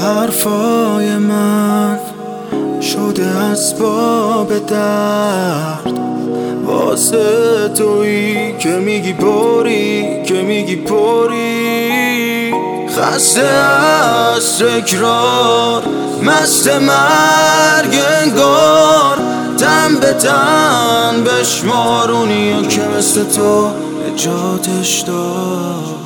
حرفای من شده اسباب درد واسه تویی که میگی پری که میگی پری. خسته از تکرار مست مرگ انگار تن به تن بشمارونی که مثل تو نجاتش داد.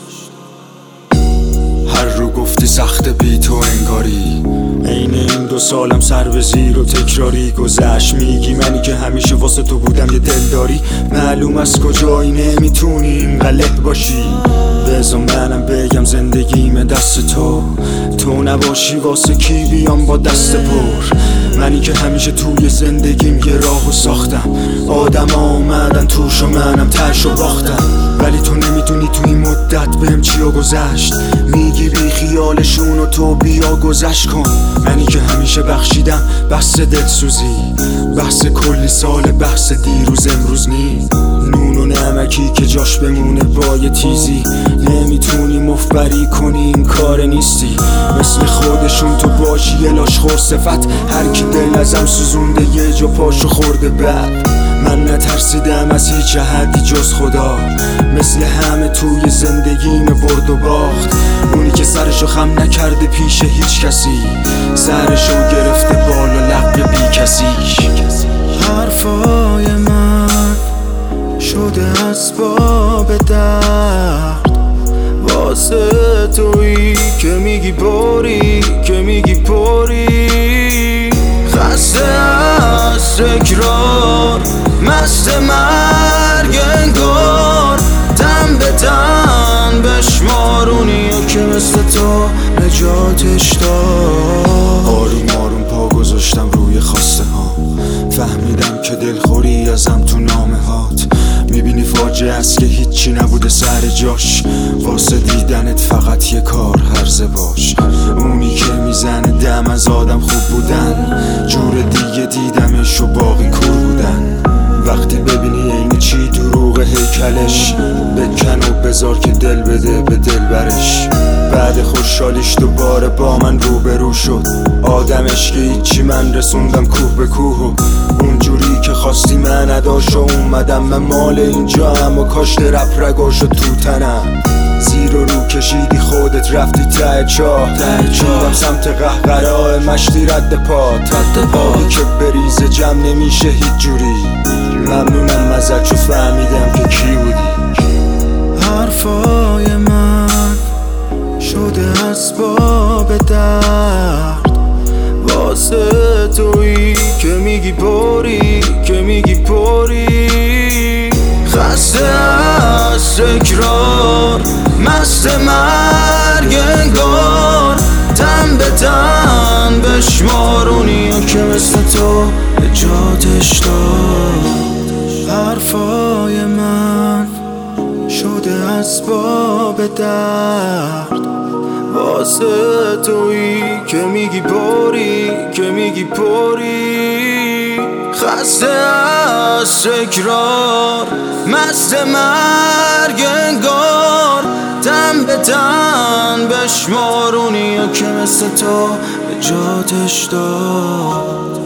هر رو گفتی سخت بی تو انگاری عین این 2 سالم سر به زیر و تکراری گذشت. میگی منی که همیشه واسه تو بودم یه دلداری. معلوم از کجایی نمیتونی اینقدر باشی. بذار منم بگم زندگیم دست تو نباشی واسه کی بیام با دست پر. منی که همیشه توی زندگیم یه راهو ساختم. آدم آمدن توش و منم تش و باختم. ولی تو نمیدونی تو این مدت بهم چیا گذشت. میگی بی خیالشون و تو بیا گذشت کن. منی که همیشه بخشیدم بحث دلسوزی، بحث کلی سال، بحث دیروز امروز نی. نون و نمکی که جاش بمونه با یه تیزی. نمیتونی مفبری کنی این کار نیستی. مثل خودشون تو باشی یه لاشخور صفت. هر کی دل ازم سوزونده یه جا پاشو خورده بد. من نترسیدم از هیچ حدی جز خدا. مثل همه توی زندگیم برد و باخت. اونی که سرشو خم نکرده پیش هیچ کسی، سرشو گرفته بالا لق بی کسی. حرفای من شده اسباب درد واسه تویی که میگی پری که میگی پری. خسته از تکرار مست مرگ انگار تن به تن بشمارونی که مثل تو نجاتش داد. آروم آروم پا گذاشتم روی خواسته ها. فهمیدم که دلخوری ازم تو نامه هات. میبینی فاجعه است که هیچی نبوده سر جاش. واسه دیدنت فقط یه کار هرزه باش. اونی که میزنه دم از آدم خوب بودن. جور دیگه دیدمش و باقی کور بودن. وقتی ببینی این چی دروغ هیکلش، بکن و بذار که دل بده به دل برش. بعد خوشحالیش دوباره با من روبرو شد. آدمش که هیچی من رسوندم کوه به کوه. و اونجوری که خواستی من نداشت و اومدم من مال اینجا هم و کاشت رپ رگاشو تو تنم. زیر و رو کشیدی خودت رفتی ته چاه. میرم سمت قهقرای مشتی رد پات. آبی که بریزه جمع نمیشه هیچ جوری. ممنونم ازت چون فهمیدم که کی بودی. حرفای من شده اسباب درد واسه تویی که میگی پری که میگی پری. خسته از تکرار مست مرگ انگار تن به تن بشمارونی که مثل تو نجاتش داد. حرفای من شده اسباب درد واسه تویی که میگی پری که میگی پری. خسته از تکرار مست مرگ انگار تن به تن بشمارونی که مثل تو نجاتش داد.